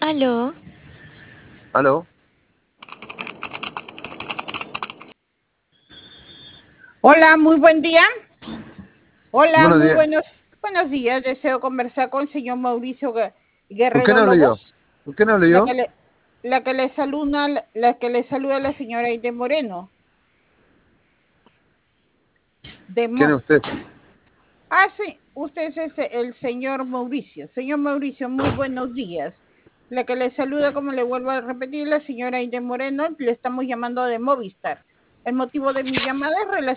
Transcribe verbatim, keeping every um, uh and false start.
Aló, ¿Aló? Hola, muy buen día. Hola, Buenos muy días. buenos, buenos días. Deseo conversar con el señor Mauricio Gue- ¿Con quién Guerrero hablo yo? Lobos. ¿Con quién hablo La yo? que le, la que le saluda, la que le saluda la señora Aide Moreno. De ¿Quién es Mo- usted? ah, sí, usted es ese- el señor Mauricio. Señor Mauricio, muy buenos días. La que le saluda, como le vuelvo a repetir, la señora Aide Moreno, le estamos llamando de Movistar. El motivo de mi llamada es relacionada